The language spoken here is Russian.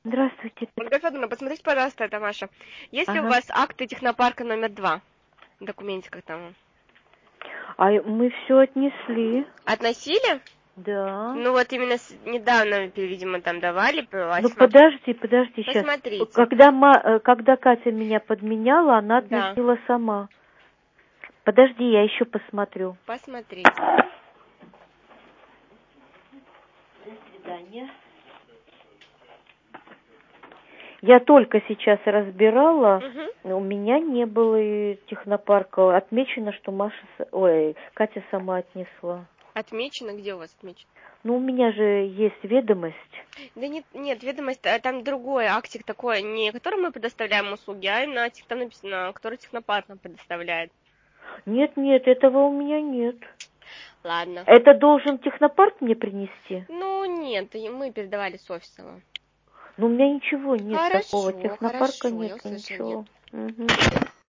Здравствуйте. Ольга Федоровна, посмотрите, пожалуйста, это Маша. Есть ли у Ага. вас акты технопарка номер 2? В документиках там. А мы все отнесли. Относили? Да. Ну вот именно недавно, видимо, там давали. Ну подожди сейчас. Посмотрите. Когда Катя меня подменяла, она Да. относила сама. Подожди, я еще посмотрю. Посмотрите. До свидания. Я только сейчас разбирала, у меня не было и технопарка. Отмечено, что Катя сама отнесла. Отмечено? Где у вас отмечено? Ну, у меня же есть ведомость. Да нет, ведомость, там другой актик такой, не который мы предоставляем услуги, а именно актик там написано, который технопарк нам предоставляет. Нет, этого у меня нет. Ладно. Это должен технопарк мне принести? Ну нет, мы передавали с офиса. Ну, у меня ничего нет Хорошо, такого. Технопарка хорошо, я нет услышала, ничего. нет. Угу.